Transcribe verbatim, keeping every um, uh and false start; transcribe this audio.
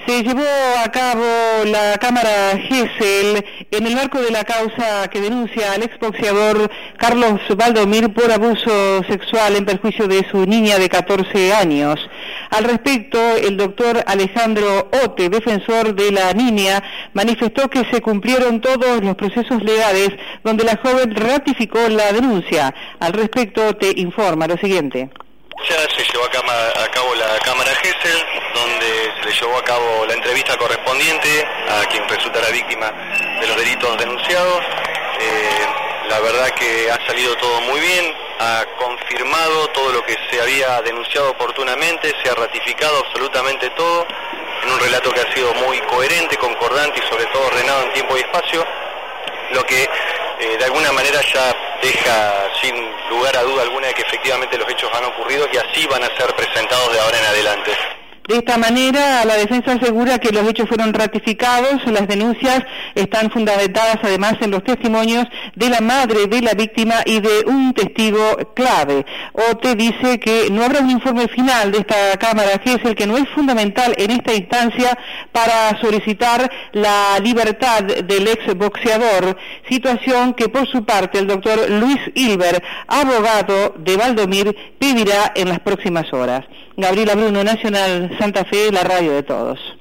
Se llevó a cabo la Cámara Gesell en el marco de la causa que denuncia al exboxeador Carlos Valdomir por abuso sexual en perjuicio de su niña de catorce años. Al respecto, el doctor Alejandro Ote, defensor de la niña, manifestó que se cumplieron todos los procesos legales donde la joven ratificó la denuncia. Al respecto, te informa lo siguiente. Ya se llevó a, cama, a cabo la Cámara Gesell, donde se le llevó a cabo la entrevista correspondiente a quien resulta la víctima de los delitos denunciados. Eh, la verdad que ha salido todo muy bien, ha confirmado todo lo que se había denunciado oportunamente, se ha ratificado absolutamente todo, en un relato que ha sido muy coherente, concordante y sobre todo ordenado en tiempo y espacio, lo que eh, de alguna manera ya deja sin lugar a duda alguna de que efectivamente los hechos han ocurrido y así van a ser presentados de ahora en adelante. De esta manera, la defensa asegura que los hechos fueron ratificados, las denuncias están fundamentadas además en los testimonios de la madre de la víctima y de un testigo clave. Ote dice que no habrá un informe final de esta Cámara Gesell, que no es fundamental en esta instancia para solicitar la libertad del exboxeador, situación que por su parte el doctor Luis Hilber, abogado de Valdomir, pedirá en las próximas horas. Gabriela Bruno, Nacional Santa Fe, la radio de todos.